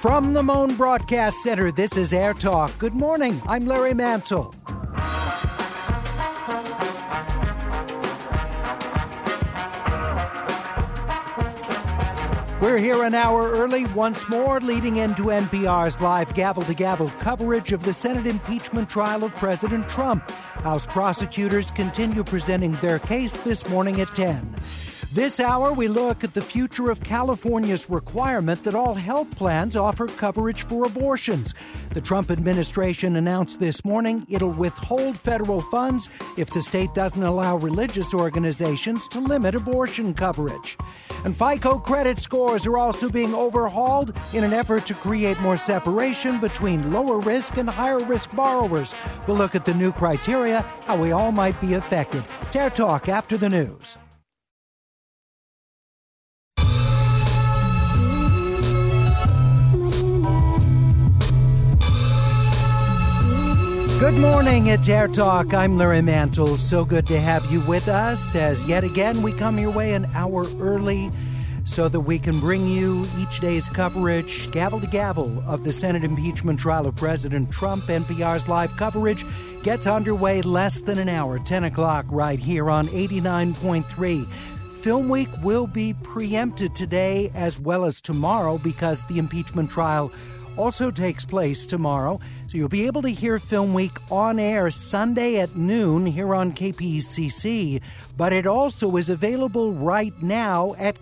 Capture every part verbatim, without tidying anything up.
From the Moan Broadcast Center, this is Air Talk. Good morning. I'm Larry Mantle. We're here an hour early once more, leading into N P R's live gavel-to-gavel coverage of the Senate impeachment trial of President Trump. House prosecutors continue presenting their case this morning at ten. This hour, we look at the future of California's requirement that all health plans offer coverage for abortions. The Trump administration announced this morning it'll withhold federal funds if the state doesn't allow religious organizations to limit abortion coverage. And FICO credit scores are also being overhauled in an effort to create more separation between lower risk and higher risk borrowers. We'll look at the new criteria, how we all might be affected. It's Air Talk after the news. Good morning, it's Air Talk. I'm Larry Mantle. So good to have you with us as yet again we come your way an hour early so that we can bring you each day's coverage, gavel to gavel, of the Senate impeachment trial of President Trump. N P R's live coverage gets underway less than an hour, ten o'clock right here on eighty-nine point three. Film Week will be preempted today as well as tomorrow because the impeachment trial also takes place tomorrow. So you'll be able to hear Film Week on air Sunday at noon here on K P C C, but it also is available right now at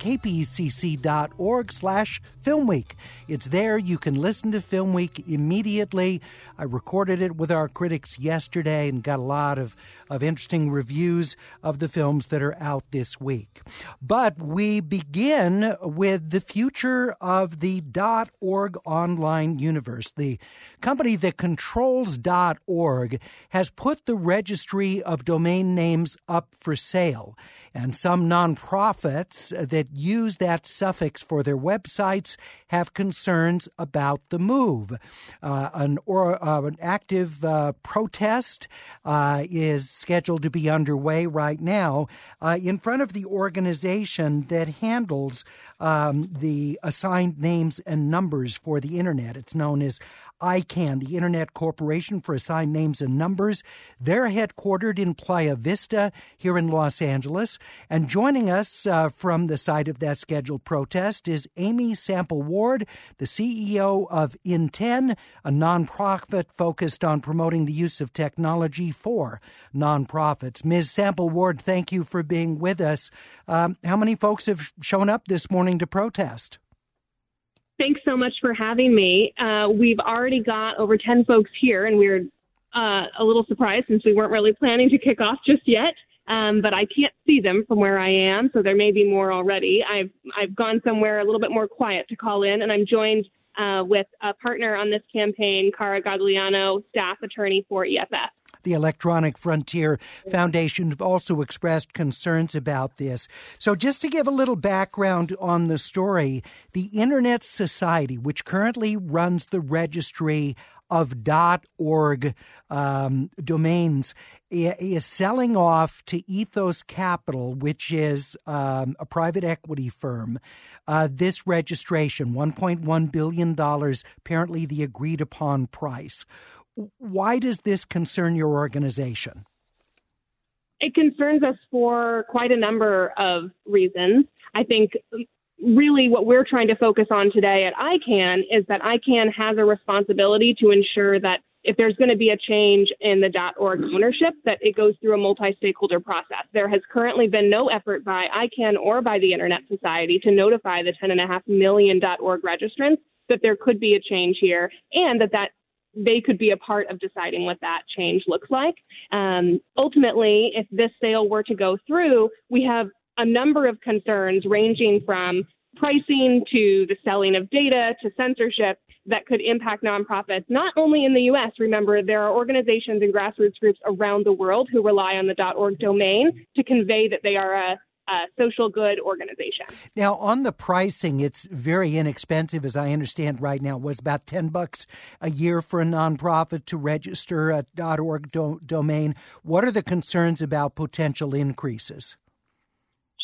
kpcc.org slash Film Week. It's there. You can listen to Film Week immediately. I recorded it with our critics yesterday and got a lot of, of interesting reviews of the films that are out this week. But we begin with the future of the .org online universe. The company that controls .org has put the registry of domain names up for sale, and some nonprofits that use that suffix for their websites have concerns about the move. Uh, an, or, uh, an active uh, protest uh, is scheduled to be underway right now uh, in front of the organization that handles um, the assigned names and numbers for the Internet. It's known as I CANN, the Internet Corporation for Assigned Names and Numbers. They're headquartered in Playa Vista here in Los Angeles. And joining us uh, from the site of that scheduled protest is Amy Sample Ward, the C E O of In ten, a nonprofit focused on promoting the use of technology for nonprofits. Miz Sample Ward, thank you for being with us. Um, how many folks have shown up this morning to protest? Thanks so much for having me. Uh, we've already got over ten folks here, and we're uh, a little surprised since we weren't really planning to kick off just yet. Um, but I can't see them from where I am, so there may be more already. I've I've gone somewhere a little bit more quiet to call in, and I'm joined uh, with a partner on this campaign, Cara Gagliano, staff attorney for E F F. The Electronic Frontier Foundation have also expressed concerns about this. So just to give a little background on the story, the Internet Society, which currently runs the registry of .org um, domains, is selling off to Ethos Capital, which is um, a private equity firm, uh, this registration, one point one billion dollars, apparently the agreed-upon price. Why does this concern your organization? It concerns us for quite a number of reasons. I think really what we're trying to focus on today at I CANN is that I CANN has a responsibility to ensure that if there's going to be a change in the .org ownership, that it goes through a multi-stakeholder process. There has currently been no effort by I CANN or by the Internet Society to notify the ten point five million .org registrants that there could be a change here and that that they could be a part of deciding what that change looks like. Um, ultimately, if this sale were to go through, we have a number of concerns ranging from pricing to the selling of data to censorship that could impact nonprofits, not only in the U S. Remember, there are organizations and grassroots groups around the world who rely on the .org domain to convey that they are a Uh, social good organization. Now, on the pricing, it's very inexpensive, as I understand right now. It was about ten bucks a year for a nonprofit to register a .org do- domain. What are the concerns about potential increases?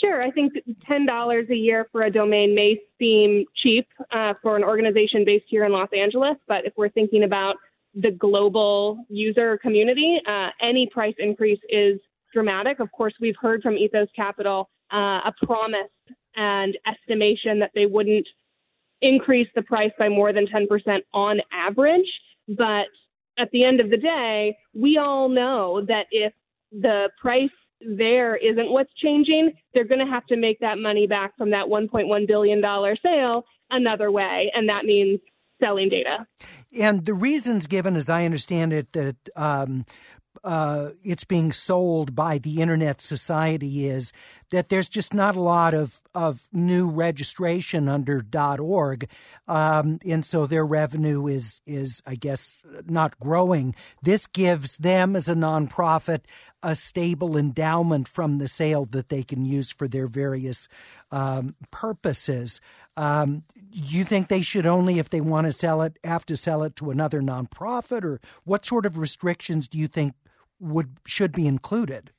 Sure. I think ten dollars a year for a domain may seem cheap uh, for an organization based here in Los Angeles, but if we're thinking about the global user community, uh, any price increase is dramatic. Of course, we've heard from Ethos Capital uh, a promise and estimation that they wouldn't increase the price by more than ten percent on average. But at the end of the day, we all know that if the price there isn't what's changing, they're going to have to make that money back from that one point one billion dollars sale another way. And that means selling data. And the reasons given, as I understand it, that um, uh, it's being sold by the Internet Society is that there's just not a lot of, of new registration under .org. Um, and so their revenue is, is, I guess, not growing. This gives them as a nonprofit a stable endowment from the sale that they can use for their various um, purposes. Um, do you think they should only, if they want to sell it, have to sell it to another nonprofit, or what sort of restrictions do you think would should be included?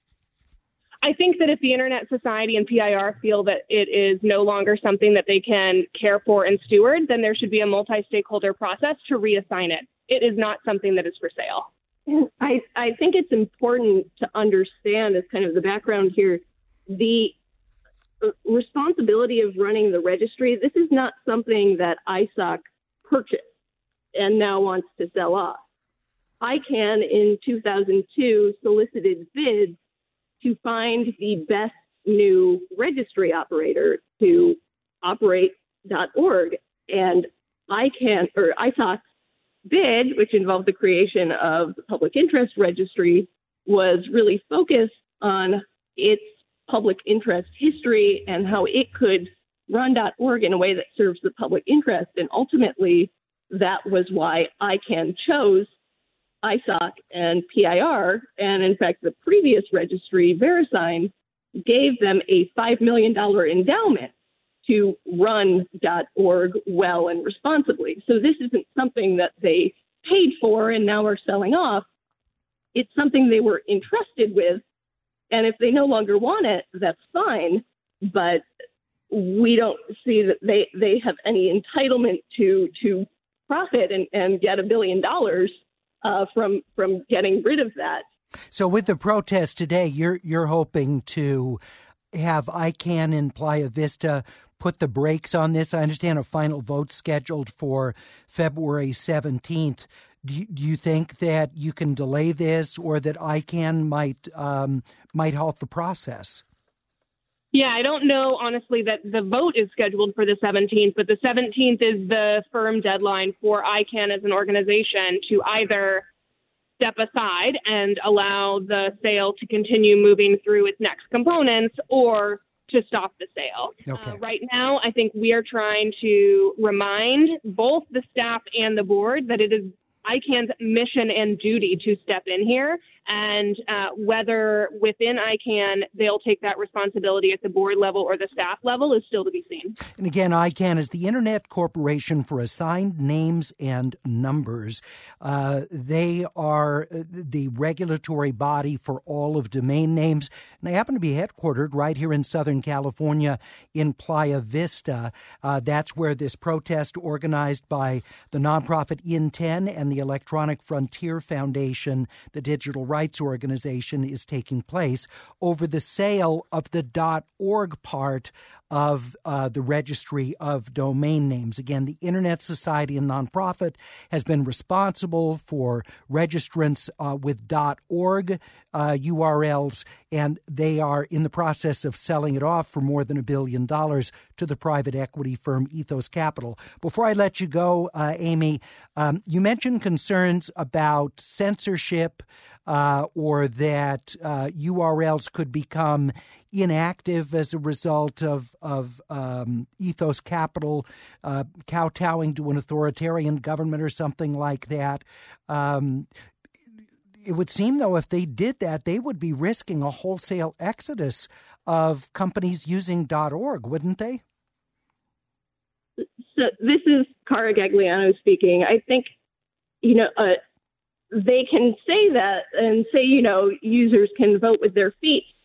I think that if the Internet Society and P I R feel that it is no longer something that they can care for and steward, then there should be a multi-stakeholder process to reassign it. It is not something that is for sale. And I, I think it's important to understand, as kind of the background here, the responsibility of running the registry. This is not something that I S O C purchased and now wants to sell off. I C A N in two thousand two solicited bids to find the best new registry operator to operate .org. And I C A N, or I S O C's bid, which involved the creation of the public interest registry, was really focused on its public interest history and how it could run .org in a way that serves the public interest. And ultimately, that was why I C A N chose I S O C and P I R. And in fact, the previous registry, VeriSign, gave them a five million dollars endowment to run .org well and responsibly. So this isn't something that they paid for and now are selling off. It's something they were entrusted with. And if they no longer want it, that's fine. But we don't see that they, they have any entitlement to to profit and, and get a billion dollars uh, from from getting rid of that. So with the protest today, you're you're hoping to have I C A N and Playa Vista put the brakes on this. I understand a final vote scheduled for February seventeenth. Do you, do you think that you can delay this, or that I C A N might um, might halt the process? Yeah, I don't know, honestly, that the vote is scheduled for the seventeenth, but the seventeenth is the firm deadline for I C A N as an organization to either step aside and allow the sale to continue moving through its next components, or to stop the sale. Okay. Uh, right now, I think we are trying to remind both the staff and the board that it is I C A N's mission and duty to step in here, and uh, whether within I C A N they'll take that responsibility at the board level or the staff level is still to be seen. And again, I C A N is the Internet Corporation for Assigned Names and Numbers. Uh, they are the regulatory body for all of domain names, and they happen to be headquartered right here in Southern California in Playa Vista. Uh, that's where this protest organized by the nonprofit I N ten and the Electronic Frontier Foundation, the digital rights organization, is taking place over the sale of the .org part of uh, the registry of domain names. Again, the Internet Society and nonprofit has been responsible for registrants uh, with .org uh, U R Ls, and they are in the process of selling it off for more than a billion dollars to the private equity firm Ethos Capital. Before I let you go, uh, Amy, um, you mentioned concerns about censorship uh, or that uh, U R Ls could become inactive as a result of of um, Ethos Capital uh, kowtowing to an authoritarian government or something like that. Um, it would seem, though, if they did that, they would be risking a wholesale exodus of companies using .org, wouldn't they? So this is Cara Gagliano speaking. I think, you know, uh, they can say that and say, you know, users can vote with their feet.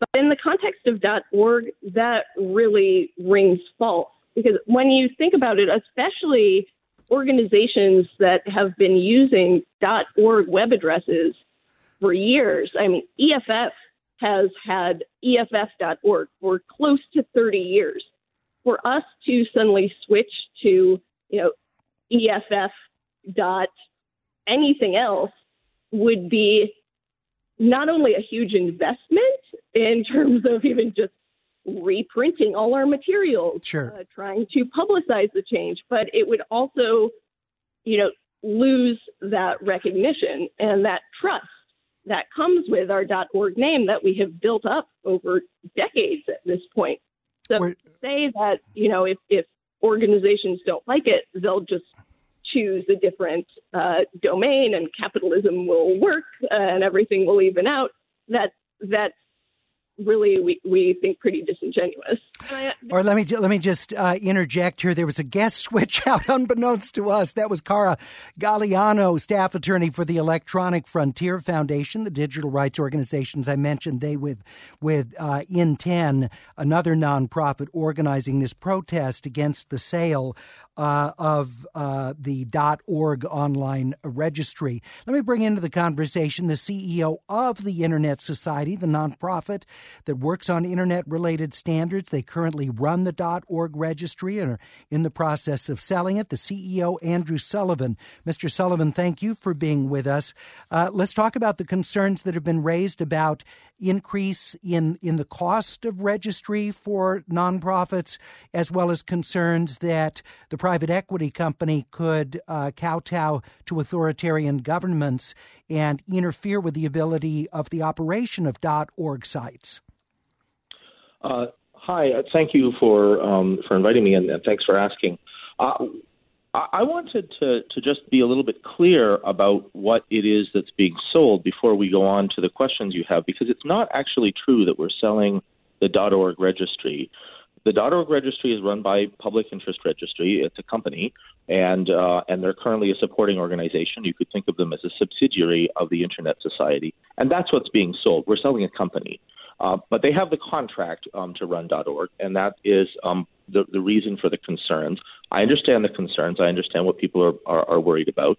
But in the context of .org, that really rings false, because when you think about it, especially organizations that have been using .org web addresses for years. I mean, E F F has had E F F dot org for close to thirty years. For us to suddenly switch to, you know, E F F dot anything else would be not only a huge investment in terms of even just reprinting all our materials, sure. uh, trying to publicize the change, but it would also, you know, lose that recognition and that trust that comes with our .org name that we have built up over decades at this point. So We're... say that, you know, if, if organizations don't like it, they'll just choose a different uh, domain and capitalism will work uh, and everything will even out. That that's really, we, we think, pretty disingenuous. I, or let me let me just uh, interject here. There was a guest switch out unbeknownst to us. That was Cara Galliano, staff attorney for the Electronic Frontier Foundation, the digital rights organizations I mentioned. They with with uh, In ten, another nonprofit organizing this protest against the sale Uh, of uh, the .org online registry. Let me bring into the conversation the C E O of the Internet Society, the nonprofit that works on Internet-related standards. They currently run the .org registry and are in the process of selling it. The C E O, Andrew Sullivan. Mister Sullivan, thank you for being with us. Uh, let's talk about the concerns that have been raised about increase in, in the cost of registry for nonprofits, as well as concerns that the private equity company could uh, kowtow to authoritarian governments and interfere with the ability of the operation of .org sites. Uh, hi, uh, thank you for um, for inviting me, and, and thanks for asking. Uh, I, I wanted to, to just be a little bit clear about what it is that's being sold before we go on to the questions you have, because it's not actually true that we're selling the .org registry. The .org registry is run by Public Interest Registry. It's a company, and uh, and they're currently a supporting organization. You could think of them as a subsidiary of the Internet Society, and that's what's being sold. We're selling a company, uh, but they have the contract um, to run .org, and that is um, the, the reason for the concerns. I understand the concerns. I understand what people are, are, are worried about.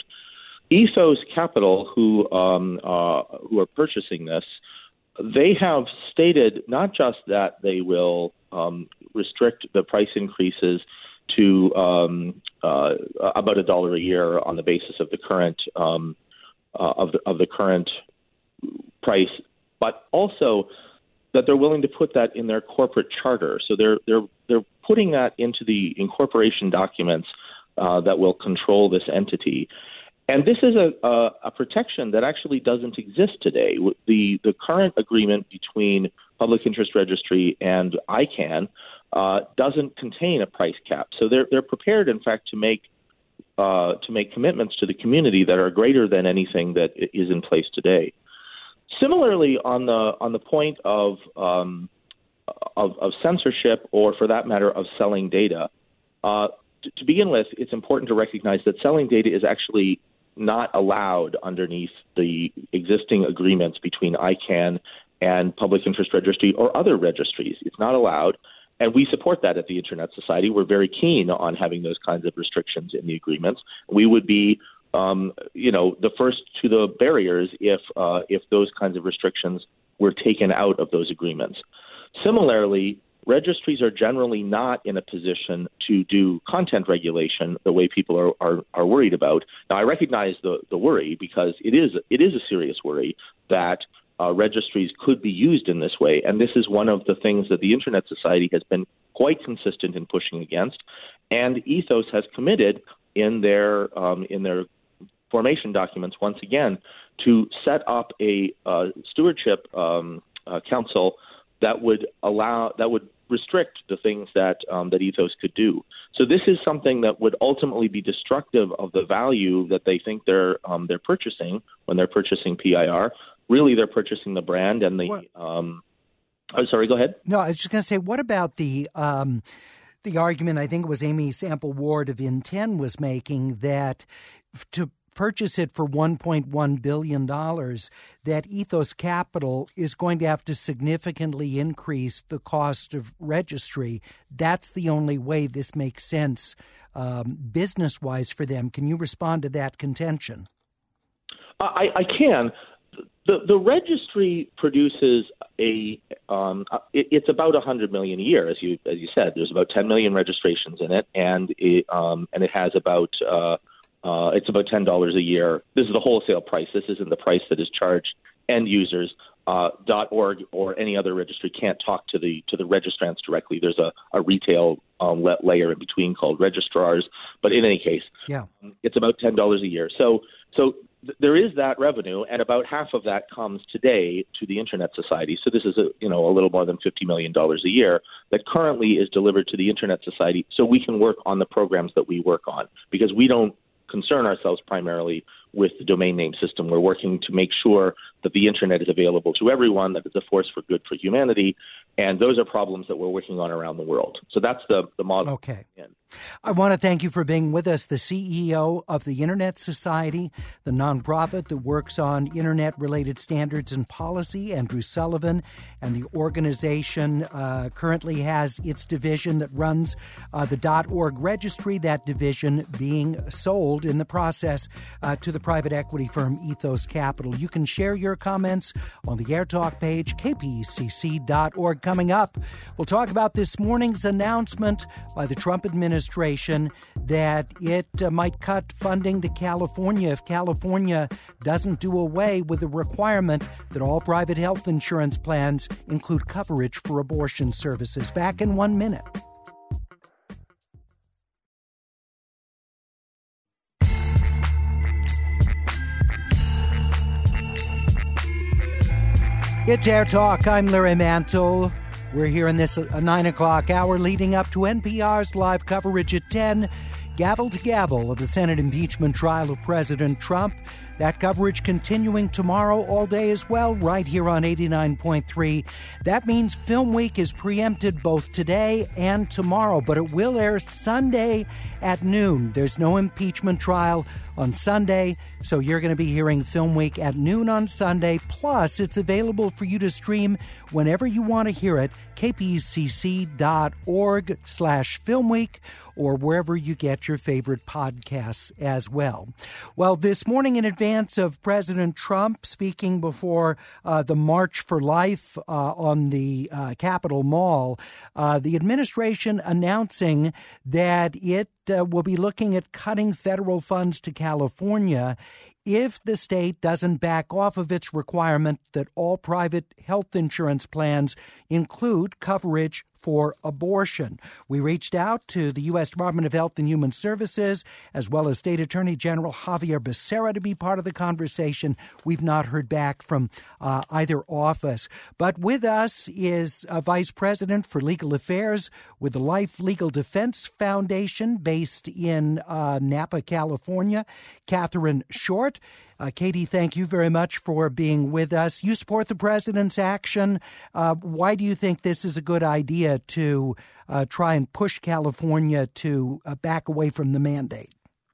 Ethos Capital, who um, uh, who are purchasing this, they have stated not just that they will um, restrict the price increases to um, uh, about a dollar a year on the basis of the current um, uh, of the of the current price, but also that they're willing to put that in their corporate charter. So they're they're they're putting that into the incorporation documents uh, that will control this entity. And this is a, a, a protection that actually doesn't exist today. The the current agreement between Public Interest Registry and I CANN uh, doesn't contain a price cap. So they're they're prepared, in fact, to make uh, to make commitments to the community that are greater than anything that is in place today. Similarly, on the on the point of um, of, of censorship, or for that matter, of selling data. Uh, to, to begin with, it's important to recognize that selling data is actually not allowed underneath the existing agreements between I CANN and Public Interest Registry or other registries. It's not allowed, and we support that at the Internet Society. We're very keen on having those kinds of restrictions in the agreements. We would be, um, you know, the first to the barriers if uh, if those kinds of restrictions were taken out of those agreements. Similarly, registries are generally not in a position to do content regulation the way people are, are, are worried about. Now, I recognize the, the worry, because it is it is a serious worry that uh, registries could be used in this way. And this is one of the things that the Internet Society has been quite consistent in pushing against. And Ethos has committed in their um, in their formation documents, once again, to set up a uh, stewardship um, uh, council that would allow that would restrict the things that um, that Ethos could do. So this is something that would ultimately be destructive of the value that they think they're um, they're purchasing when they're purchasing P I R. Really, they're purchasing the brand and the. Um, oh, sorry, go ahead. No, I was just going to say, what about the um, the argument? I think it was Amy Sample Ward of In ten was making that to purchase it for one point one billion dollars, that Ethos Capital is going to have to significantly increase the cost of registry. That's the only way this makes sense um, business-wise for them. Can you respond to that contention? I, I can. The the registry produces a um, it, it's about a hundred million a year, as you as you said. There's about ten million registrations in it, and it um, and it has about uh, uh, it's about ten dollars a year. This is the wholesale price. This isn't the price that is charged end users. Uh, .org or any other registry can't talk to the to the registrants directly. There's a, a retail um, layer in between called registrars. But in any case, yeah, it's about ten dollars a year. So so. There is that revenue, and about half of that comes today to the Internet Society. So this is a you know a little more than fifty million dollars a year that currently is delivered to the Internet Society, so we can work on the programs that we work on, because we don't concern ourselves primarily with the domain name system. We're working to make sure that the Internet is available to everyone, that it's a force for good for humanity, and those are problems that we're working on around the world. So that's the, the model. Okay. I want to thank you for being with us, the C E O of the Internet Society, the nonprofit that works on Internet-related standards and policy, Andrew Sullivan, and the organization uh, currently has its division that runs uh, the .org registry, that division being sold in the process uh, to the private equity firm Ethos Capital. You can share your comments on the AirTalk page, k p e c c dot org. Coming up, we'll talk about this morning's announcement by the Trump administration that it uh, might cut funding to California if California doesn't do away with the requirement that all private health insurance plans include coverage for abortion services. Back in one minute. It's Air Talk. I'm Larry Mantle. We're here in this uh, nine o'clock hour leading up to N P R's live coverage at ten, gavel to gavel of the Senate impeachment trial of President Trump. That coverage continuing tomorrow all day as well, right here on eighty-nine point three. That means Film Week is preempted both today and tomorrow, but it will air Sunday at noon. There's no impeachment trial on Sunday, so you're going to be hearing Film Week at noon on Sunday. Plus, it's available for you to stream whenever you want to hear it, k p e c c dot org slash Film Week, or wherever you get your favorite podcasts as well. Well, this morning in advance of President Trump speaking before uh, the March for Life uh, on the uh, Capitol Mall, uh, the administration announcing that it uh, will be looking at cutting federal funds to California if the state doesn't back off of its requirement that all private health insurance plans include coverage for abortion. We reached out to the U S Department of Health and Human Services, as well as State Attorney General Javier Becerra, to be part of the conversation. We've not heard back from uh, either office. But with us is a Vice President for Legal Affairs with the Life Legal Defense Foundation based in uh, Napa, California, Catherine Short. Uh, Katie, thank you very much for being with us. You support the president's action. Uh, why do you think this is a good idea to uh, try and push California to uh, back away from the mandate?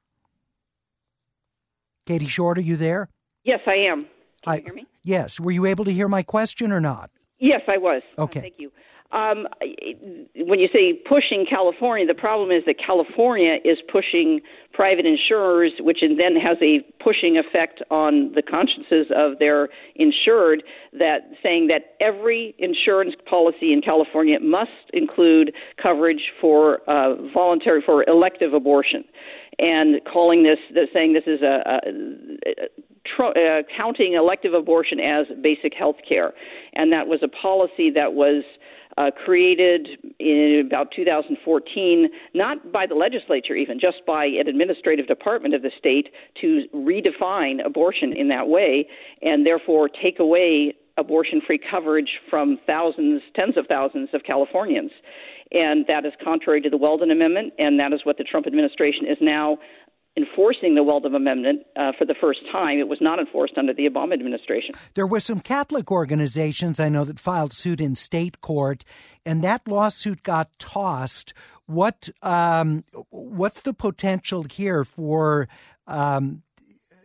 Katie Short, are you there? Yes, I am. Can I, you hear me? Yes. Were you able to hear my question or not? Yes, I was. Okay. Uh, thank you. Um, when you say pushing California, the problem is that California is pushing private insurers, which then has a pushing effect on the consciences of their insured, that saying that every insurance policy in California must include coverage for uh, voluntary, for elective abortion, and calling this, saying this is a, a, a tr- uh, counting elective abortion as basic health care. And that was a policy that was Uh, created in about two thousand fourteen, not by the legislature even, just by an administrative department of the state to redefine abortion in that way and therefore take away abortion-free coverage from thousands, tens of thousands of Californians. And that is contrary to the Weldon Amendment, and that is what the Trump administration is now enforcing the Weldon Amendment uh, for the first time. It was not enforced under the Obama administration. There were some Catholic organizations, I know, that filed suit in state court, and that lawsuit got tossed. What um, what's the potential here for um,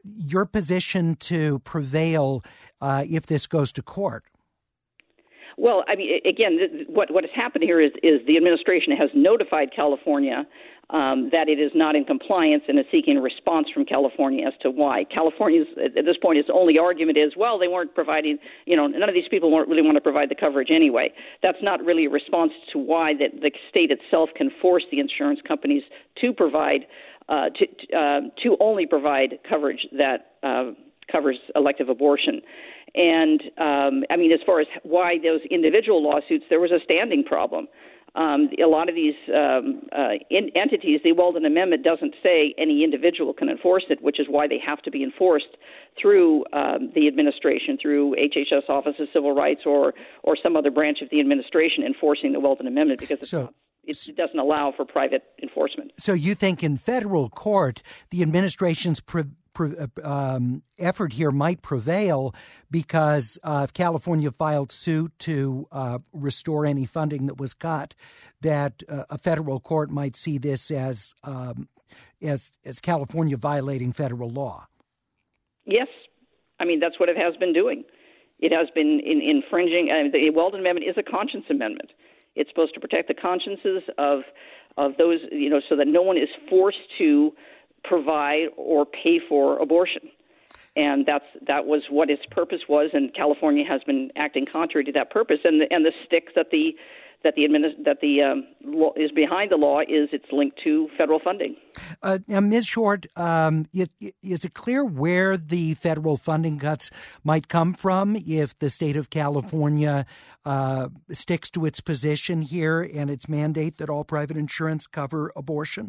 your position to prevail uh, if this goes to court? Well, I mean, again, what what has happened here is is the administration has notified California um, that it is not in compliance and is seeking a response from California as to why. California's, at this point, its only argument is, well, they weren't providing, you know, none of these people weren't really want to provide the coverage anyway. That's not really a response to why that the state itself can force the insurance companies to provide, uh, to uh, to only provide coverage that uh, covers elective abortion. And, um, I mean, as far as why those individual lawsuits, there was a standing problem. Um, a lot of these um, uh, in entities, the Weldon Amendment doesn't say any individual can enforce it, which is why they have to be enforced through um, the administration, through H H S Office of Civil Rights or or some other branch of the administration enforcing the Weldon Amendment, because it's so, not, it doesn't allow for private enforcement. So you think in federal court, the administration's pre- Um, effort here might prevail because uh, if California filed suit to uh, restore any funding that was cut, that uh, a federal court might see this as um, as as California violating federal law. Yes, I mean that's what it has been doing. It has been in, infringing. Uh, the Weldon Amendment is a conscience amendment. It's supposed to protect the consciences of of those, you know, so that no one is forced to provide or pay for abortion. And that's that was what its purpose was, and California has been acting contrary to that purpose. And the, and the stick that the that the administ- that the um, law is behind the law is it's linked to federal funding. Uh, now, Miz Short, um, is, is it clear where the federal funding cuts might come from if the state of California uh, sticks to its position here and its mandate that all private insurance cover abortion?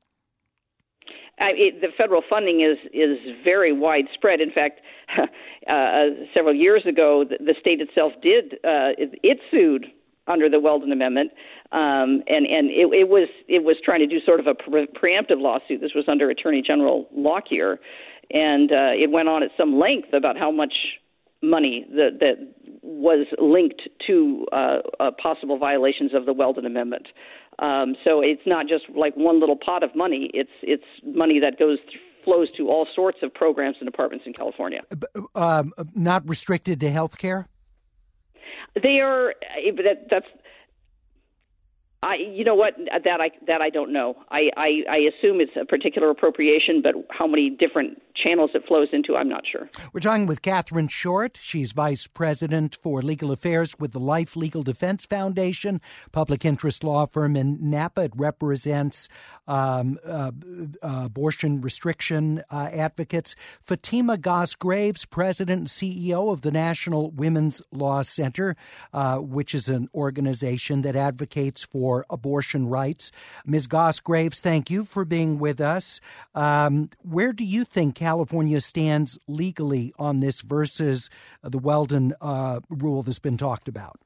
I, it, the federal funding is is very widespread. In fact, uh, several years ago, the, the state itself did uh, it, it sued under the Weldon Amendment, um, and and it, it was it was trying to do sort of a pre- preemptive lawsuit. This was under Attorney General Lockyer, and uh, it went on at some length about how much money that that was linked to uh, uh, possible violations of the Weldon Amendment. Um, so it's not just like one little pot of money. It's it's money that goes flows to all sorts of programs and departments in California. Um, not restricted to health care? They are. That, that's. I. You know what? That I that I don't know. I, I I assume it's a particular appropriation, but how many different channels it flows into, I'm not sure. We're talking with Catherine Short. She's Vice President for Legal Affairs with the Life Legal Defense Foundation, public interest law firm in Napa. It represents um, uh, uh, abortion restriction uh, advocates. Fatima Goss-Graves, President and C E O of the National Women's Law Center, uh, which is an organization that advocates for abortion rights. Miz Goss-Graves, thank you for being with us. Um, where do you think California stands legally on this versus the Weldon uh, rule that's been talked about?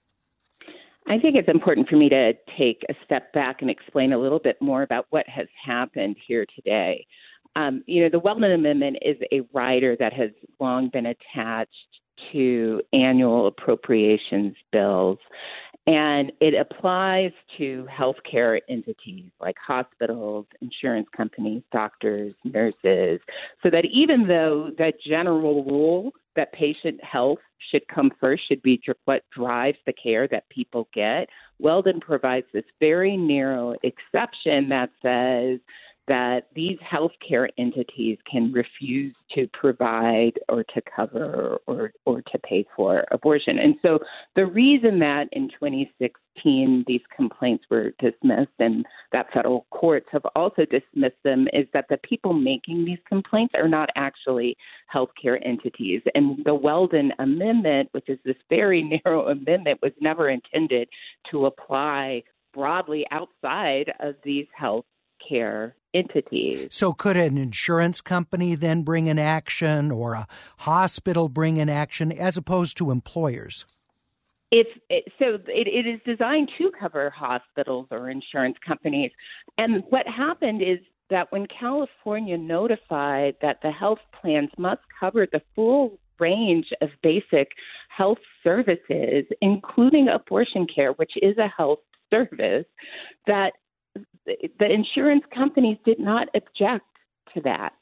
I think it's important for me to take a step back and explain a little bit more about what has happened here today. Um, you know, the Weldon Amendment is a rider that has long been attached to annual appropriations bills, and it applies to healthcare entities like hospitals, insurance companies, doctors, nurses, so that even though that general rule that patient health should come first, should be what drives the care that people get, Weldon provides this very narrow exception that says that these healthcare entities can refuse to provide or to cover or, or to pay for abortion. And so the reason that in twenty sixteen these complaints were dismissed and that federal courts have also dismissed them is that the people making these complaints are not actually healthcare entities. And the Weldon Amendment, which is this very narrow amendment, was never intended to apply broadly outside of these health care entities. So could an insurance company then bring an action or a hospital bring an action as opposed to employers? It's it, so it, it is designed to cover hospitals or insurance companies. And what happened is that when California notified that the health plans must cover the full range of basic health services, including abortion care, which is a health service, that the insurance companies did not object to that.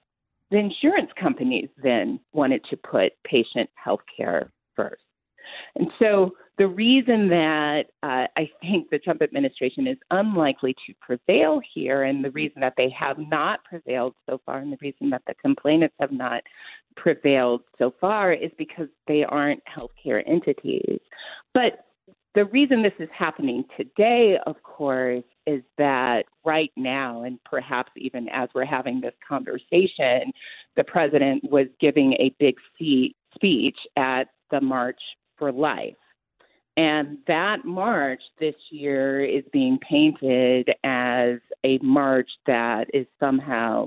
the insurance companies then wanted to put patient health care first. And so the reason that uh, I think the Trump administration is unlikely to prevail here, and the reason that they have not prevailed so far, and the reason that the complainants have not prevailed so far, is because they aren't healthcare entities. But the reason this is happening today, of course, is that right now, and perhaps even as we're having this conversation, the president was giving a big fee- speech at the March for Life. And that march this year is being painted as a march that is somehow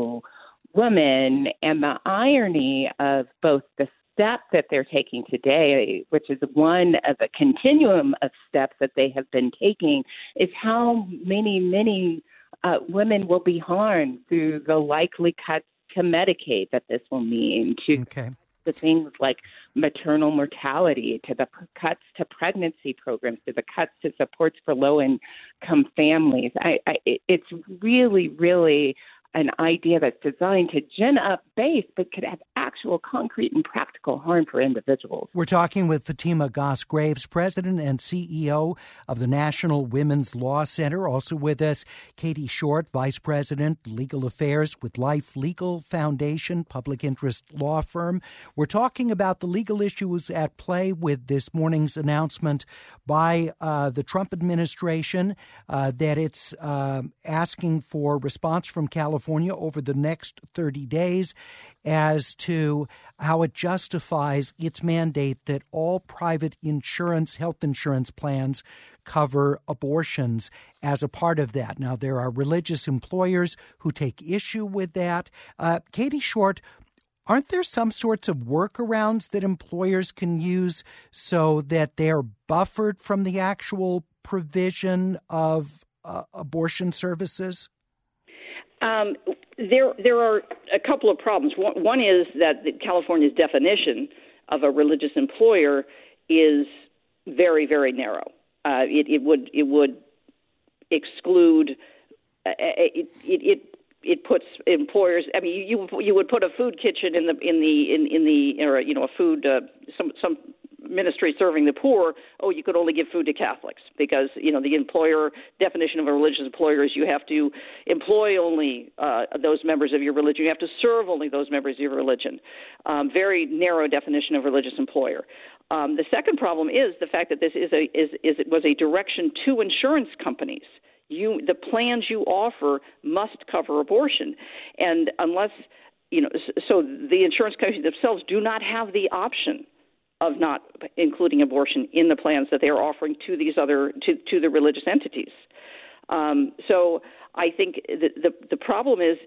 pro-woman. And the irony of both the step that they're taking today, which is one of a continuum of steps that they have been taking, is how many, many uh, women will be harmed through the likely cuts to Medicaid that this will mean, to okay. the things like maternal mortality, to the p- cuts to pregnancy programs, to the cuts to supports for low-income families. I, I, it's really, really an idea that's designed to gin up base, but could have actual concrete and practical harm for individuals. We're talking with Fatima Goss-Graves, President and C E O of the National Women's Law Center. Also with us, Katie Short, Vice President, Legal Affairs with Life Legal Foundation, public interest law firm. We're talking about the legal issues at play with this morning's announcement by uh, the Trump administration uh, that it's uh, asking for response from California over the next thirty days as to how it justifies its mandate that all private insurance, health insurance plans cover abortions as a part of that. Now, there are religious employers who take issue with that. Uh, Katie Short, aren't there some sorts of workarounds that employers can use so that they're buffered from the actual provision of uh, abortion services? Um, there, there are a couple of problems. One, one is that the California's definition of a religious employer is very, very narrow. Uh, it, it would, it would exclude. Uh, it, it, it, it puts employers. I mean, you, you would put a food kitchen in the, in the, in, in the, or you know, a food, uh, some, some. ministry serving the poor, oh, you could only give food to Catholics because, you know, the employer definition of a religious employer is you have to employ only uh, those members of your religion. You have to serve only those members of your religion. Um, very narrow definition of religious employer. Um, the second problem is the fact that this is a is, is it was a direction to insurance companies. You the plans you offer must cover abortion, and unless you know, so the insurance companies themselves do not have the option of not including abortion in the plans that they are offering to these other to, to the religious entities. Um, so I think the, the the problem is,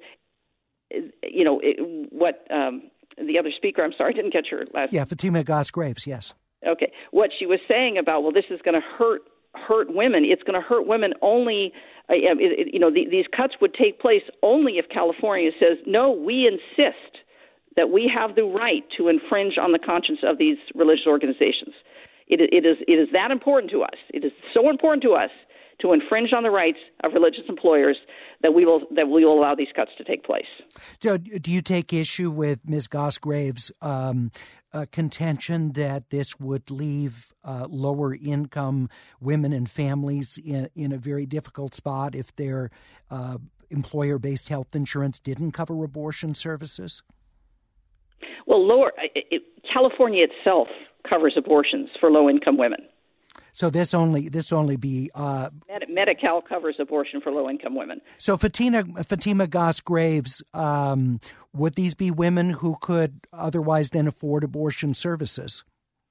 you know, it, what um, the other speaker. I'm sorry, I didn't catch your last. Yeah, Fatima Goss-Graves. Yes. Okay, what she was saying about well, this is going to hurt hurt women. It's going to hurt women only. Uh, it, you know, the, these cuts would take place only if California says no. We insist that we have the right to infringe on the conscience of these religious organizations. It, it is it is that important to us. It is so important to us to infringe on the rights of religious employers that we will that we will allow these cuts to take place. Do, do you take issue with Miz Goss-Graves' um, uh, contention that this would leave uh, lower-income women and families in, in a very difficult spot if their uh, employer-based health insurance didn't cover abortion services? Well, lower it, California itself covers abortions for low-income women. So this only this only be uh, Medi- Medi-Cal covers abortion for low-income women. So Fatima Fatima Goss-Graves, um, would these be women who could otherwise then afford abortion services?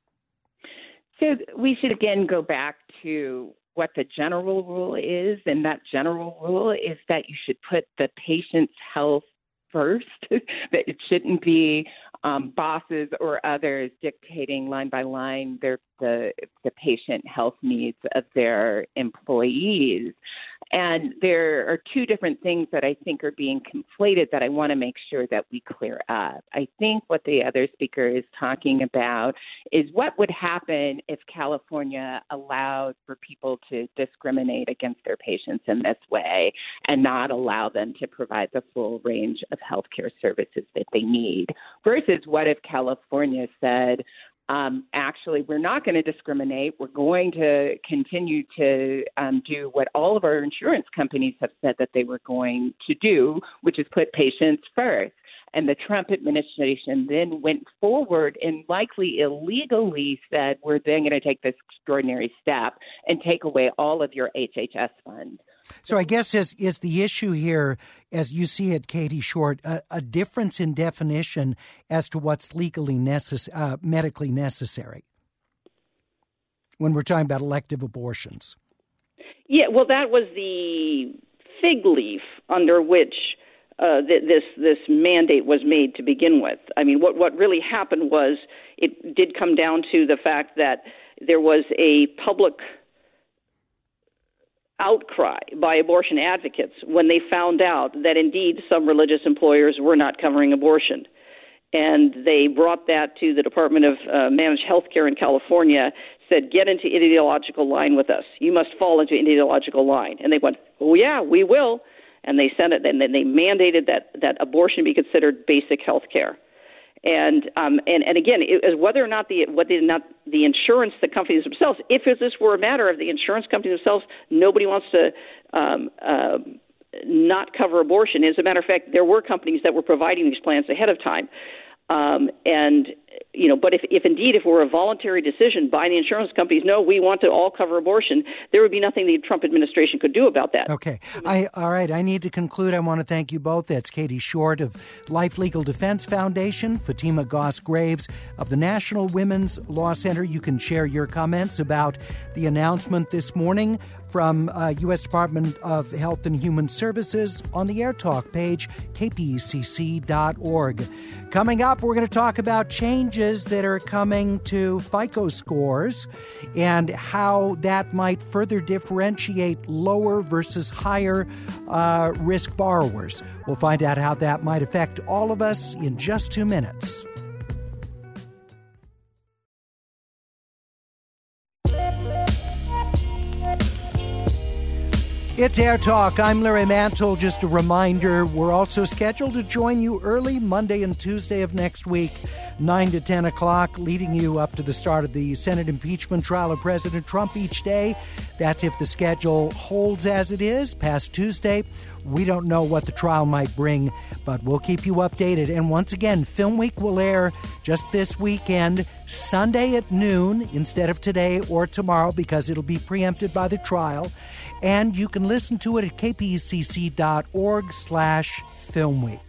So we should again go back to what the general rule is, and that general rule is that you should put the patient's health first, that it shouldn't be um, bosses or others dictating line by line their, the the patient health needs of their employees. And there are two different things that I think are being conflated that I want to make sure that we clear up. I think what the other speaker is talking about is what would happen if California allowed for people to discriminate against their patients in this way and not allow them to provide the full range of healthcare services that they need, versus what if California said, Um, actually, we're not going to discriminate. We're going to continue to um, do what all of our insurance companies have said that they were going to do, which is put patients first. And the Trump administration then went forward and likely illegally said, we're then going to take this extraordinary step and take away all of your H H S funds. So I guess is is the issue here, as you see it, Katie Short, a, a difference in definition as to what's legally necess- uh, medically necessary when we're talking about elective abortions? Yeah, well, that was the fig leaf under which uh, th- this this mandate was made to begin with. I mean, what what really happened was it did come down to the fact that there was a public outcry by abortion advocates when they found out that indeed some religious employers were not covering abortion. And they brought that to the Department of uh, Managed Healthcare in California, said, get into ideological line with us. You must fall into ideological line. And they went, oh, yeah, we will. And they sent it, and then they mandated that, that abortion be considered basic health care. And um, and and again, it, as whether or not the whether or not the insurance, the companies themselves, if this were a matter of the insurance companies themselves, nobody wants to um, uh, not cover abortion. As a matter of fact, there were companies that were providing these plans ahead of time. Um, and, you know, but if, if indeed, if it were a voluntary decision by the insurance companies, no, we want to all cover abortion, there would be nothing the Trump administration could do about that. Okay. I, all right. I need to conclude. I want to thank you both. That's Katie Short of Life Legal Defense Foundation, Fatima Goss-Graves of the National Women's Law Center. You can share your comments about the announcement this morning from uh, U S Department of Health and Human Services on the Air Talk page, k p e c c dot org. Coming up, we're going to talk about changes that are coming to FICO scores and how that might further differentiate lower versus higher uh, risk borrowers. We'll find out how that might affect all of us in just two minutes. It's Air Talk. I'm Larry Mantle. Just a reminder, we're also scheduled to join you early Monday and Tuesday of next week, nine to ten o'clock, leading you up to the start of the Senate impeachment trial of President Trump each day. That's if the schedule holds as it is. Past Tuesday, we don't know what the trial might bring, but we'll keep you updated. And once again, Film Week will air just this weekend, Sunday at noon instead of today or tomorrow, because it'll be preempted by the trial. And you can listen to it at k p e c c dot org slash film week.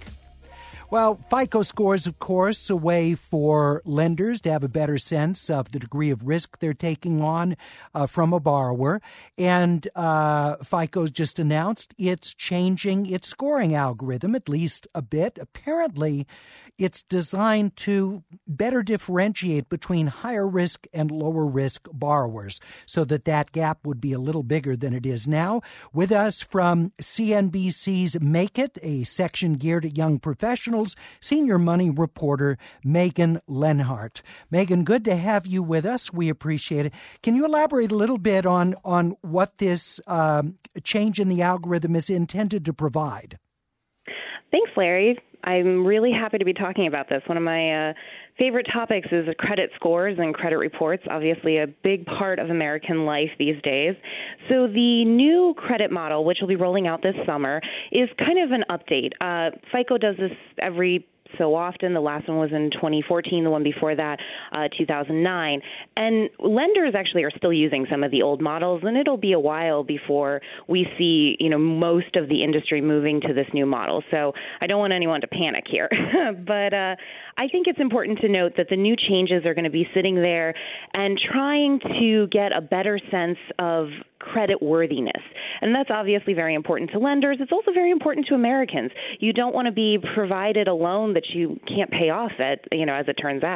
Well, FICO scores, of course, a way for lenders to have a better sense of the degree of risk they're taking on uh, from a borrower. And uh, FICO's just announced it's changing its scoring algorithm, at least a bit. Apparently, it's designed to better differentiate between higher risk and lower risk borrowers so that that gap would be a little bigger than it is now. With us from C N B C's Make It, a section geared at young professionals, senior money reporter Megan Lenhart. Megan, good to have you with us. We appreciate it. Can you elaborate a little bit on, on what this um, change in the algorithm is intended to provide? Thanks, Larry. I'm really happy to be talking about this. One of my uh, favorite topics is credit scores and credit reports, obviously a big part of American life these days. So the new credit model, which will be rolling out this summer, is kind of an update. Uh, FICO does this every so often. The last one was in twenty fourteen, the one before that, uh, two thousand nine. And lenders actually are still using some of the old models, and it'll be a while before we see, you know, most of the industry moving to this new model. So I don't want anyone to panic here. but uh, I think it's important to note that the new changes are going to be sitting there and trying to get a better sense of credit worthiness. And that's obviously very important to lenders. It's also very important to Americans. You don't want to be provided a loan that you can't pay off, at, you know, as it turns out.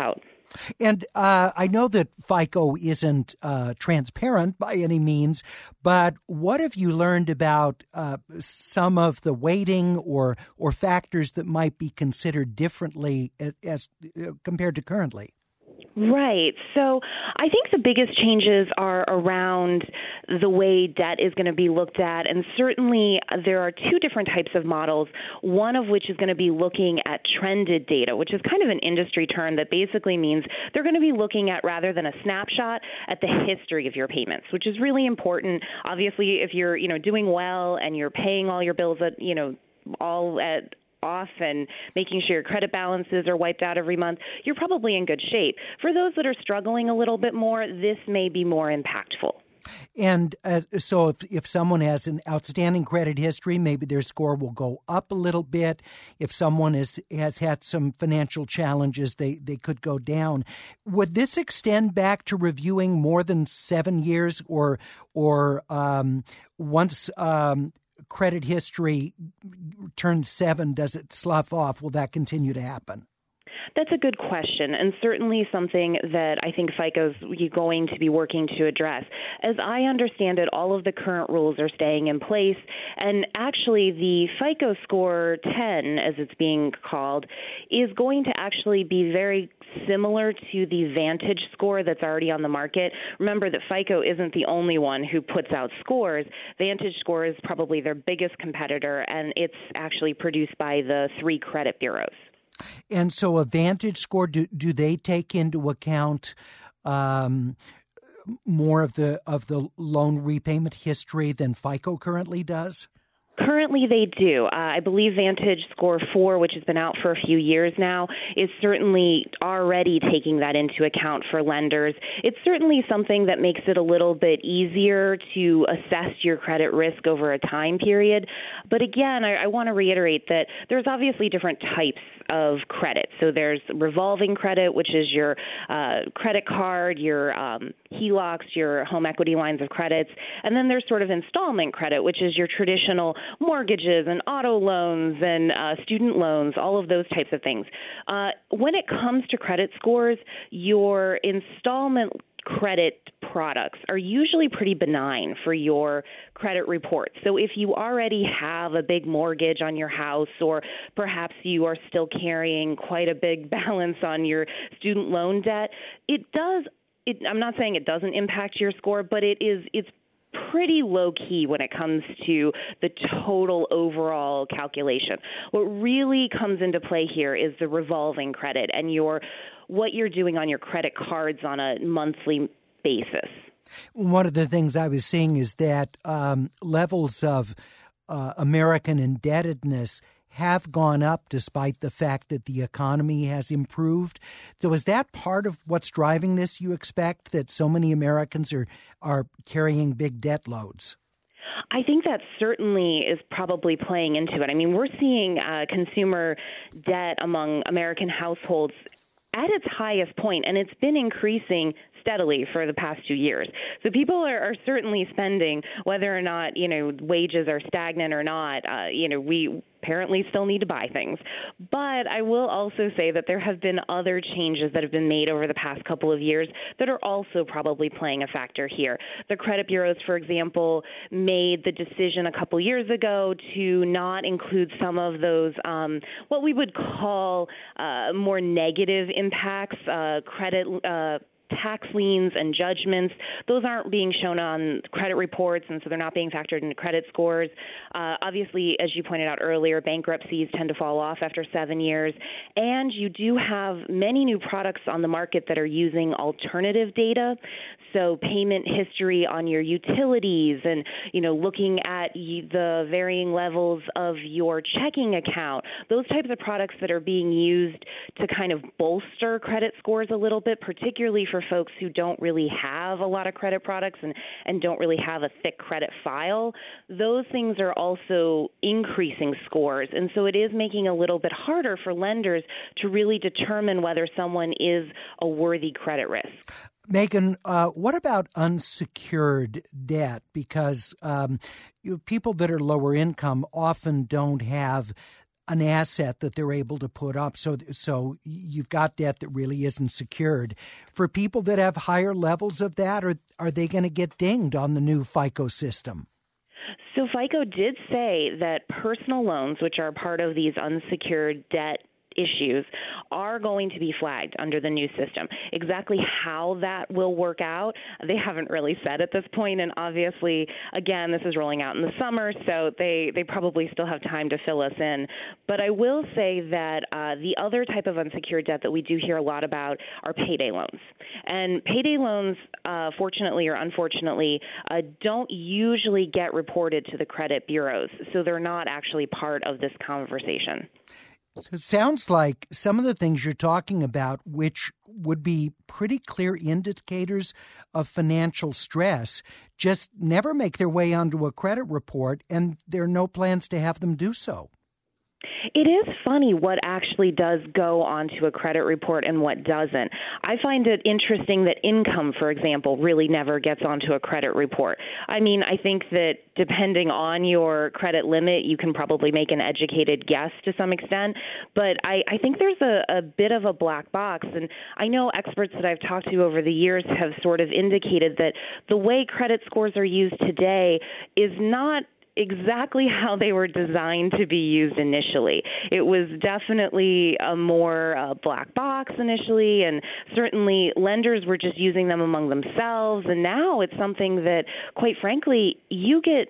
And uh, I know that FICO isn't uh, transparent by any means, but what have you learned about uh, some of the weighting or or factors that might be considered differently as, as uh, compared to currently? Right. So I think the biggest changes are around the way debt is going to be looked at. And certainly there are two different types of models, one of which is going to be looking at trended data, which is kind of an industry term that basically means they're going to be looking at, rather than a snapshot, at the history of your payments, which is really important. Obviously, if you're, you know, doing well and you're paying all your bills at, you know, all at off and making sure your credit balances are wiped out every month, you're probably in good shape. For those that are struggling a little bit more, this may be more impactful. And uh, so if, if someone has an outstanding credit history, maybe their score will go up a little bit. If someone is, has had some financial challenges, they, they could go down. Would this extend back to reviewing more than seven years or, or um, once um, credit history turns seven, does it slough off? Will that continue to happen? That's a good question, and certainly something that I think FICO's going to be working to address. As I understand it, all of the current rules are staying in place, and actually the FICO Score ten, as it's being called, is going to actually be very similar to the Vantage score that's already on the market. Remember that FICO isn't the only one who puts out scores. Vantage Score is probably their biggest competitor, and it's actually produced by the three credit bureaus. And so a Vantage Score, do, do they take into account um, more of the of the loan repayment history than FICO currently does? Currently, they do. Uh, I believe Vantage Score four, which has been out for a few years now, is certainly already taking that into account for lenders. It's certainly something that makes it a little bit easier to assess your credit risk over a time period. But again, I, I want to reiterate that there's obviously different types of credit. So there's revolving credit, which is your uh, credit card, your um, H E L O Cs, your home equity lines of credits. And then there's sort of installment credit, which is your traditional mortgages and auto loans and uh, student loans, all of those types of things. Uh, when it comes to credit scores, your installment credit products are usually pretty benign for your credit report. So if you already have a big mortgage on your house, or perhaps you are still carrying quite a big balance on your student loan debt, it does, it, I'm not saying it doesn't impact your score, but it is, it's pretty low key when it comes to the total overall calculation. What really comes into play here is the revolving credit and your what you're doing on your credit cards on a monthly basis. One of the things I was seeing is that um, levels of uh, American indebtedness have gone up despite the fact that the economy has improved. So is that part of what's driving this, you expect, that so many Americans are, are carrying big debt loads? I think that certainly is probably playing into it. I mean, we're seeing uh, consumer debt among American households at its highest point, and it's been increasing steadily for the past two years. So people are, are certainly spending, whether or not, you know, wages are stagnant or not. Uh, you know, we apparently still need to buy things. But I will also say that there have been other changes that have been made over the past couple of years that are also probably playing a factor here. The credit bureaus, for example, made the decision a couple years ago to not include some of those um, what we would call uh, more negative impacts, uh, credit uh tax liens and judgments. Those aren't being shown on credit reports, and so they're not being factored into credit scores. Uh, obviously, as you pointed out earlier, bankruptcies tend to fall off after seven years, and you do have many new products on the market that are using alternative data, so payment history on your utilities and, you know, looking at the varying levels of your checking account, those types of products that are being used to kind of bolster credit scores a little bit, particularly for folks who don't really have a lot of credit products and, and don't really have a thick credit file. Those things are also increasing scores. And so it is making a little bit harder for lenders to really determine whether someone is a worthy credit risk. Megan, uh, what about unsecured debt? Because um, you know, people that are lower income often don't have an asset that they're able to put up. So, so you've got debt that really isn't secured. For people that have higher levels of that, are, are they going to get dinged on the new FICO system? So FICO did say that personal loans, which are part of these unsecured debt issues, are going to be flagged under the new system. Exactly how that will work out, they haven't really said at this point. And obviously, again, this is rolling out in the summer, so they, they probably still have time to fill us in. But I will say that uh, the other type of unsecured debt that we do hear a lot about are payday loans. And payday loans, uh, fortunately or unfortunately, uh, don't usually get reported to the credit bureaus, so they're not actually part of this conversation. So it sounds like some of the things you're talking about, which would be pretty clear indicators of financial stress, just never make their way onto a credit report, and there are no plans to have them do so. It is funny what actually does go onto a credit report and what doesn't. I find it interesting that income, for example, really never gets onto a credit report. I mean, I think that depending on your credit limit, you can probably make an educated guess to some extent. But I, I think there's a, a bit of a black box. And I know experts that I've talked to over the years have sort of indicated that the way credit scores are used today is not exactly how they were designed to be used initially. It was definitely a more uh, black box initially, and certainly lenders were just using them among themselves. And now it's something that, quite frankly, you get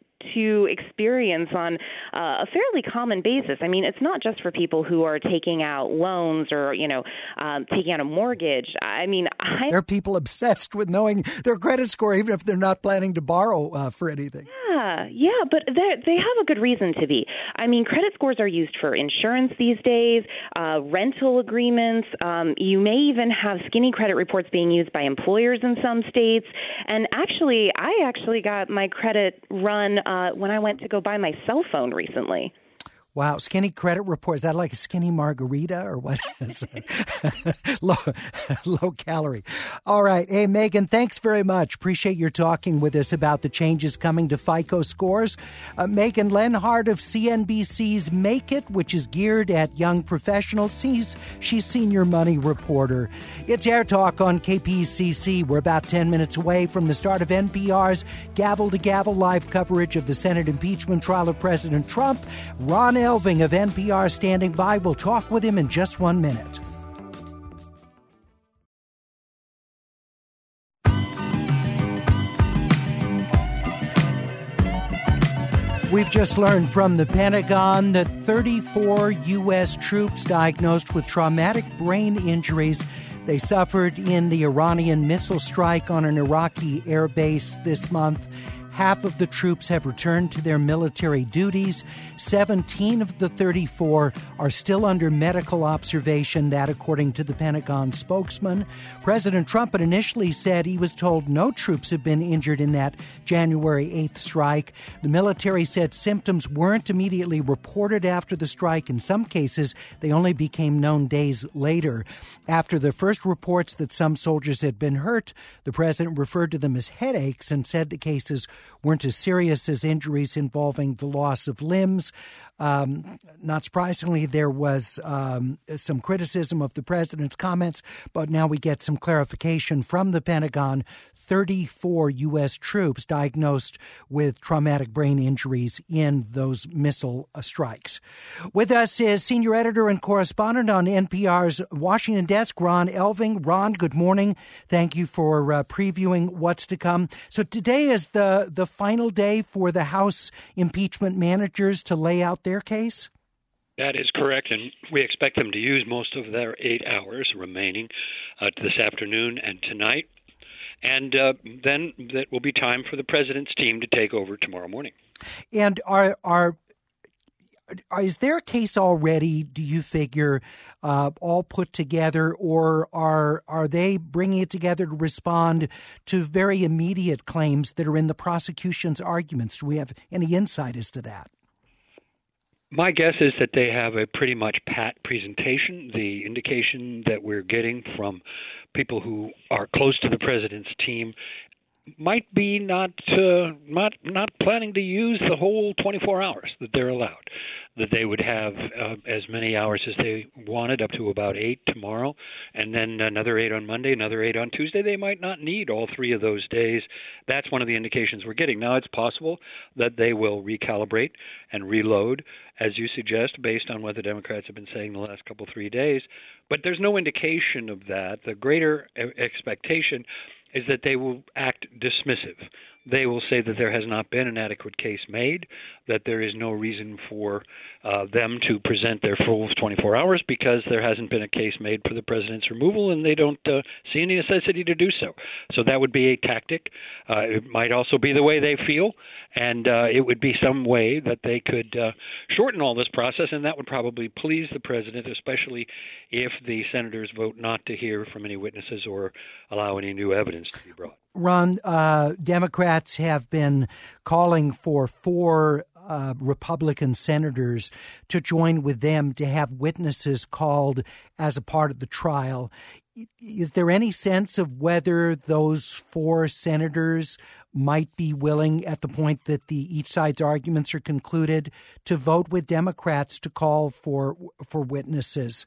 to experience on uh, a fairly common basis. I mean, it's not just for people who are taking out loans or, you know, um, taking out a mortgage. I mean, I... There are people obsessed with knowing their credit score, even if they're not planning to borrow uh, for anything. Yeah, yeah, but they have a good reason to be. I mean, credit scores are used for insurance these days, uh, rental agreements. Um, you may even have skinny credit reports being used by employers in some states. And actually, I actually got my credit run uh, when I went to go buy my cell phone recently. Wow, skinny credit report. Is that like a skinny margarita or what is it? low, low calorie. All right. Hey, Megan, thanks very much. Appreciate your talking with us about the changes coming to FICO scores. Uh, Megan Lenhart of C N B C's Make It, which is geared at young professionals. She's, she's senior money reporter. It's Air Talk on K P C C. We're about ten minutes away from the start of N P R's Gavel to Gavel live coverage of the Senate impeachment trial of President Trump. Ron Elving of N P R standing by. We'll talk with him in just one minute. We've just learned from the Pentagon that thirty-four U S troops diagnosed with traumatic brain injuries they suffered in the Iranian missile strike on an Iraqi air base this month. Half of the troops have returned to their military duties. seventeen of the thirty-four are still under medical observation, that according to the Pentagon spokesman. President Trump had initially said he was told no troops have been injured in that January eighth strike. The military said symptoms weren't immediately reported after the strike. In some cases, they only became known days later. After the first reports that some soldiers had been hurt, the president referred to them as headaches and said the cases weren't as serious as injuries involving the loss of limbs. Um, not surprisingly, there was um, some criticism of the president's comments, but now we get some clarification from the Pentagon. thirty-four U S troops diagnosed with traumatic brain injuries in those missile strikes. With us is senior editor and correspondent on N P R's Washington desk, Ron Elving. Ron, good morning. Thank you for uh, previewing what's to come. So today is the, the final day for the House impeachment managers to lay out their case? That is correct, and we expect them to use most of their eight hours remaining uh, this afternoon and tonight. And uh, then that will be time for the president's team to take over tomorrow morning. And are are is there a case already, do you figure, uh, all put together, or are are they bringing it together to respond to very immediate claims that are in the prosecution's arguments? Do we have any insight as to that? My guess is that they have a pretty much pat presentation. The indication that we're getting from people who are close to the president's team might be not uh, not not planning to use the whole twenty-four hours that they're allowed. that they would have uh, as many hours as they wanted, up to about eight tomorrow, and then another eight on Monday, another eight on Tuesday. They might not need all three of those days. That's one of the indications we're getting. Now, it's possible that they will recalibrate and reload, as you suggest, based on what the Democrats have been saying the last couple, three days. But there's no indication of that. The greater expectation is that they will act dismissive. They will say that there has not been an adequate case made, that there is no reason for uh, them to present their full twenty-four hours because there hasn't been a case made for the president's removal, and they don't uh, see any necessity to do so. So that would be a tactic. Uh, it might also be the way they feel, and uh, it would be some way that they could uh, shorten all this process, and that would probably please the president, especially if the senators vote not to hear from any witnesses or allow any new evidence to be brought. Ron, uh, Democrats have been calling for four uh, Republican senators to join with them to have witnesses called as a part of the trial. Is there any sense of whether those four senators might be willing, at the point that the each side's arguments are concluded, to vote with Democrats to call for for witnesses?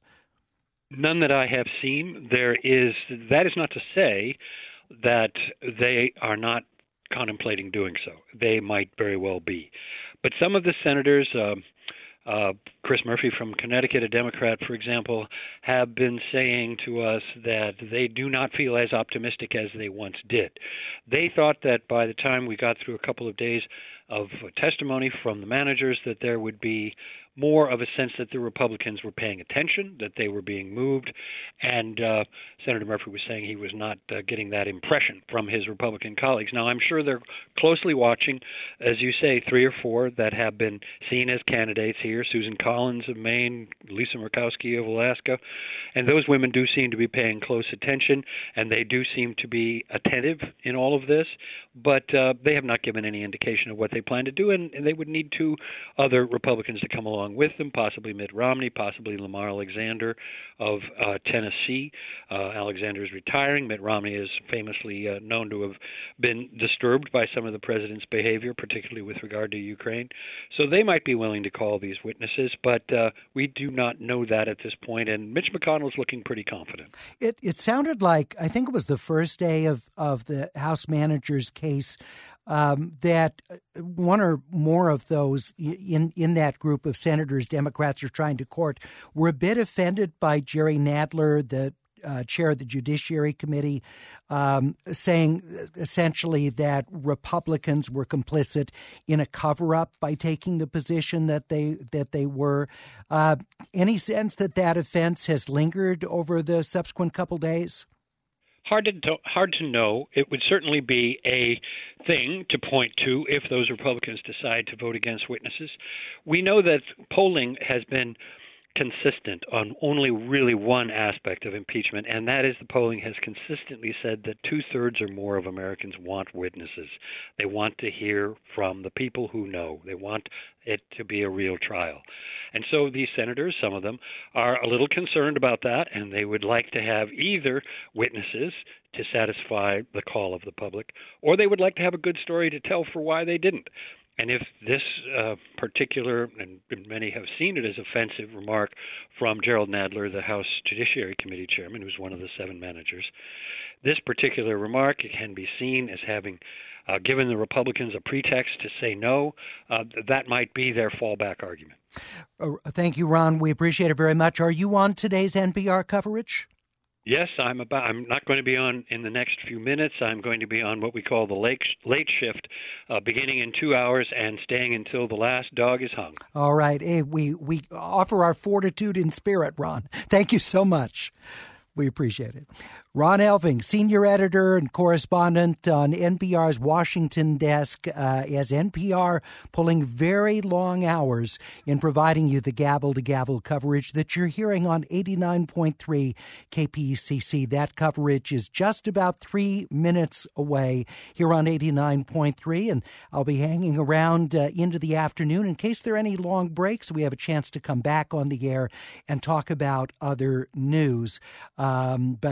None that I have seen. There is. That is not to say that they are not contemplating doing so. They might very well be. But some of the senators, uh, uh, Chris Murphy from Connecticut, a Democrat, for example, have been saying to us that they do not feel as optimistic as they once did. They thought that by the time we got through a couple of days of testimony from the managers, that there would be more of a sense that the Republicans were paying attention, that they were being moved, and uh, Senator Murphy was saying he was not uh, getting that impression from his Republican colleagues. Now, I'm sure they're closely watching, as you say, three or four that have been seen as candidates here, Susan Collins of Maine, Lisa Murkowski of Alaska, and those women do seem to be paying close attention, and they do seem to be attentive in all of this, but uh, they have not given any indication of what they plan to do, and, and they would need two other Republicans to come along with them, possibly Mitt Romney, possibly Lamar Alexander of uh, Tennessee. Uh, Alexander is retiring. Mitt Romney is famously uh, known to have been disturbed by some of the president's behavior, particularly with regard to Ukraine. So they might be willing to call these witnesses, but uh, we do not know that at this point, and Mitch McConnell is looking pretty confident. It, it sounded like, I think it was the first day of, of the House manager's case, Um, that one or more of those in, in that group of senators Democrats are trying to court were a bit offended by Jerry Nadler, the uh, chair of the Judiciary Committee, um, saying essentially that Republicans were complicit in a cover-up by taking the position that they that they were. Uh, any sense that that offense has lingered over the subsequent couple days? Hard to hard to know. It would certainly be a thing to point to if those Republicans decide to vote against witnesses. We know that polling has been consistent on only really one aspect of impeachment, and that is the polling has consistently said that two-thirds or more of Americans want witnesses. They want to hear from the people who know. They want it to be a real trial. And so these senators, some of them, are a little concerned about that, and they would like to have either witnesses to satisfy the call of the public, or they would like to have a good story to tell for why they didn't. And if this uh, particular, and many have seen it as offensive remark from Gerald Nadler, the House Judiciary Committee chairman, who's one of the seven managers, this particular remark can be seen as having uh, given the Republicans a pretext to say no. Uh, that might be their fallback argument. Uh, thank you, Ron. We appreciate it very much. Are you on today's N P R coverage? Yes, I'm about. I'm not going to be on in the next few minutes. I'm going to be on what we call the late late shift, uh, beginning in two hours and staying until the last dog is hung. All right. Hey, we we offer our fortitude in spirit, Ron. Thank you so much. We appreciate it. Ron Elving, senior editor and correspondent on N P R's Washington desk, uh, as N P R pulling very long hours in providing you the gavel-to-gavel coverage that you're hearing on eighty-nine point three K P C C. That coverage is just about three minutes away here on eighty-nine point three, and I'll be hanging around uh, into the afternoon in case there are any long breaks. We have a chance to come back on the air and talk about other news. Um, but as we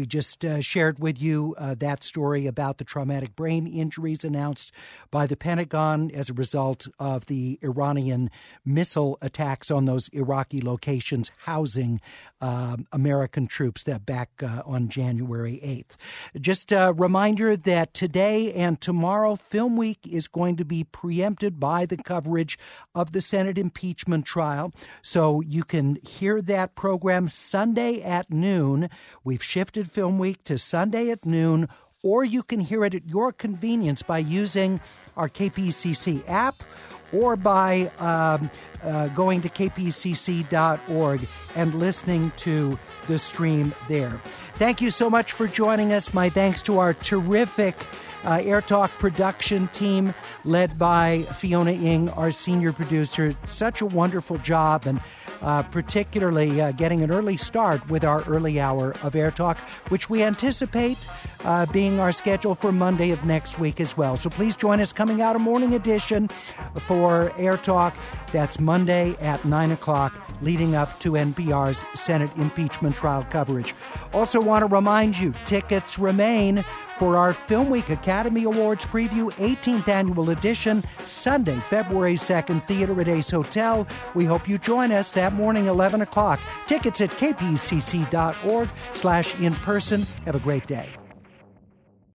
we just uh, shared with you uh, that story about the traumatic brain injuries announced by the Pentagon as a result of the Iranian missile attacks on those Iraqi locations housing uh, American troops that back uh, on January eighth. Just a reminder that today and tomorrow, Film Week is going to be preempted by the coverage of the Senate impeachment trial. So you can hear that program Sunday at noon. We've shifted Film Week to Sunday at noon, or you can hear it at your convenience by using our K P C C app or by um, uh, going to k p c c dot org and listening to the stream there. Thank you so much for joining us. My thanks to our terrific Uh, Air Talk production team led by Fiona Ng, our senior producer. Such a wonderful job, and uh, particularly uh, getting an early start with our early hour of Air Talk, which we anticipate uh, being our schedule for Monday of next week as well. So please join us coming out a morning edition for Air Talk. That's Monday at nine o'clock, leading up to N P R's Senate impeachment trial coverage. Also want to remind you, tickets remain for our Film Week Academy Awards preview, eighteenth annual edition, Sunday, February second, Theater at Ace Hotel. We hope you join us that morning, eleven o'clock. Tickets at k p c c dot org slash in person. Have a great day.